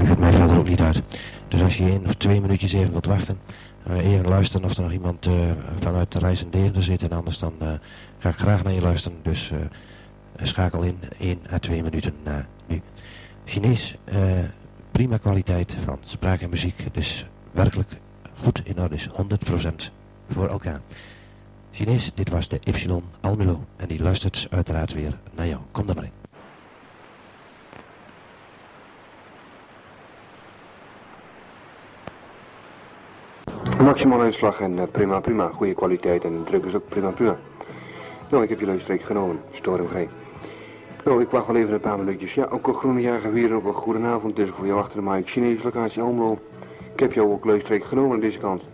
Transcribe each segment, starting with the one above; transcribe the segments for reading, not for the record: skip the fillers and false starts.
het mij verder ook niet uit. Dus als je 1 of 2 minuutjes even wilt wachten, even luisteren of er nog iemand vanuit de reis in Deventer zit. En anders dan ga ik graag naar je luisteren. Dus schakel in 1 à 2 minuten na nu. Chinees, prima kwaliteit van spraak en muziek. Dus werkelijk goed in orde, is 100% voor elkaar. Chinees, dit was de Y Almelo. En die luistert uiteraard weer naar jou. Kom dan maar in. Maximaal uitslag en prima, goede kwaliteit en druk is ook prima. Nou, ik heb je luisterstreek genomen, stormvrij. Nou, ik wacht wel even een paar minuutjes. Ja, ook een groene jager weer en ook een goedenavond. Dus voor jou achter de mic, Chinese locatie Almelo. Ik heb jou ook luisterstreek genomen aan deze kant.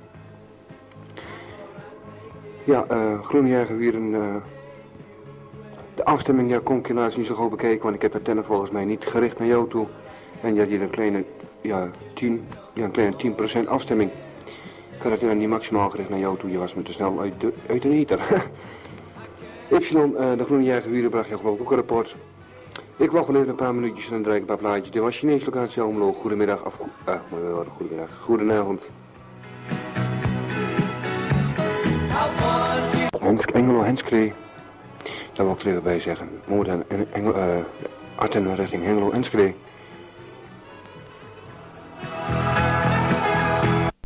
Ja, groene jager weer en de afstemming, ja, kon ik helaas niet zo goed bekeken, want ik heb de tenner volgens mij niet gericht naar jou toe. En je had hier een kleine, een kleine 10% afstemming. Ik had het inderdaad niet maximaal gericht naar jou toe, je was me te snel uit de ether. Y, de groene jagerwieren bracht je geloof ik ook een rapport. Ik wacht wel even een paar minuutjes en dan draai ik een paar plaatjes. Dit was Chinese locatie Almelo. Goedemiddag, goedemiddag, goedenavond. Enschede. Daar wil ik er even bij zeggen. Arten richting Hengelo, Enschede.